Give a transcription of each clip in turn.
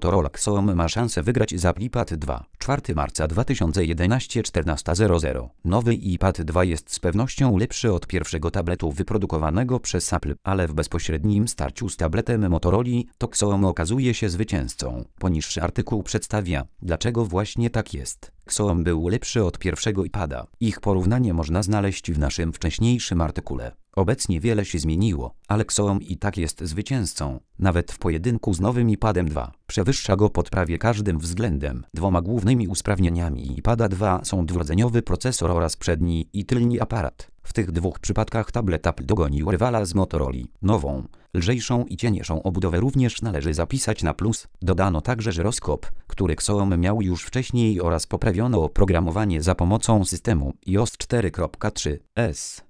Motorola Xoom ma szansę wygrać z Apple iPad 2. 4 marca 2011 14:00. Nowy iPad 2 jest z pewnością lepszy od pierwszego tabletu wyprodukowanego przez Apple, ale w bezpośrednim starciu z tabletem Motorola to Xoom okazuje się zwycięzcą. Poniższy artykuł przedstawia, dlaczego właśnie tak jest. Xoom był lepszy od pierwszego iPada. Ich porównanie można znaleźć w naszym wcześniejszym artykule. Obecnie wiele się zmieniło, ale Xoom i tak jest zwycięzcą. Nawet w pojedynku z nowym iPadem 2. Przewyższa go pod prawie każdym względem. Dwoma głównymi usprawnieniami iPada 2 są dwurdzeniowy procesor oraz przedni i tylni aparat. W tych dwóch przypadkach tablet Apple dogonił rywala z Motorola. Nową, lżejszą i cieńszą obudowę również należy zapisać na plus. Dodano także żyroskop, który Xoom miał już wcześniej, oraz poprawiono oprogramowanie za pomocą systemu iOS 4.3s.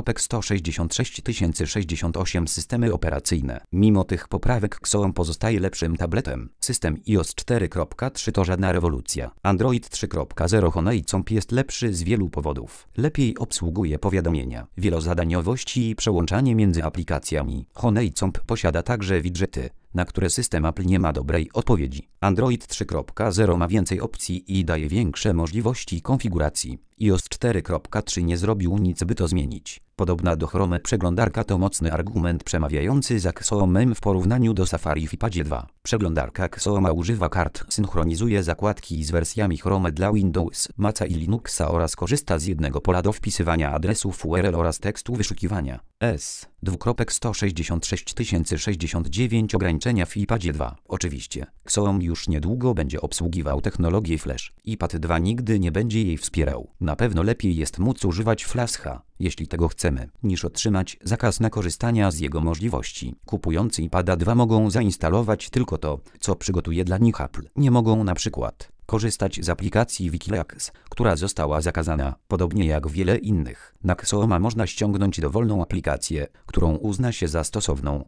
166 systemy operacyjne. Mimo tych poprawek Xoom pozostaje lepszym tabletem. System iOS 4.3 to żadna rewolucja. Android 3.0 Honeycomb jest lepszy z wielu powodów. Lepiej obsługuje powiadomienia, wielozadaniowość i przełączanie między aplikacjami. Honeycomb posiada także widżety, na które system Apple nie ma dobrej odpowiedzi. Android 3.0 ma więcej opcji i daje większe możliwości konfiguracji. iOS 4.3 nie zrobił nic, by to zmienić. Podobna do Chrome przeglądarka to mocny argument przemawiający za Xoomem w porównaniu do Safari w iPadzie 2. Przeglądarka Xooma używa kart, synchronizuje zakładki z wersjami Chrome dla Windows, Maca i Linuxa oraz korzysta z jednego pola do wpisywania adresów URL oraz tekstu wyszukiwania. 166 ograniczenia w iPadzie 2. Oczywiście, Xoom już niedługo będzie obsługiwał technologię Flash. iPad 2 nigdy nie będzie jej wspierał. Na pewno lepiej jest móc używać Flasha, jeśli tego chcemy, niż otrzymać zakaz na korzystania z jego możliwości. Kupujący iPada 2 mogą zainstalować tylko to, co przygotuje dla nich Apple. Nie mogą na przykład korzystać z aplikacji Wikileaks, która została zakazana, podobnie jak wiele innych. Na Xooma można ściągnąć dowolną aplikację, którą uzna się za stosowną.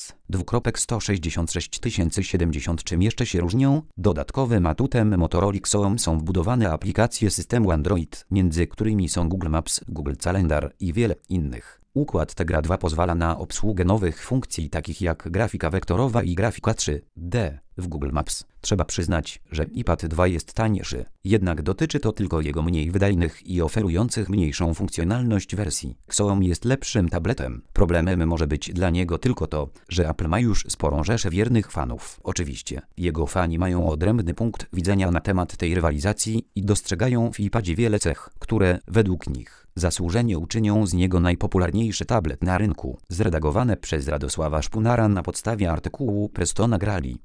166 Czym jeszcze się różnią? Dodatkowym atutem Motorola Xoom są wbudowane aplikacje systemu Android, między którymi są Google Maps, Google Calendar i wiele innych. Układ Tegra 2 pozwala na obsługę nowych funkcji takich jak grafika wektorowa i grafika 3D w Google Maps. Trzeba przyznać, że iPad 2 jest tańszy, jednak dotyczy to tylko jego mniej wydajnych i oferujących mniejszą funkcjonalność wersji. Xoom jest lepszym tabletem. Problemem może być dla niego tylko to, że Apple ma już sporą rzeszę wiernych fanów. Oczywiście, jego fani mają odrębny punkt widzenia na temat tej rywalizacji i dostrzegają w iPadzie wiele cech, które według nich zasłużenie uczynią z niego najpopularniejszy tablet na rynku. Zredagowane przez Radosława Szpunara na podstawie artykułu Prestona Grali.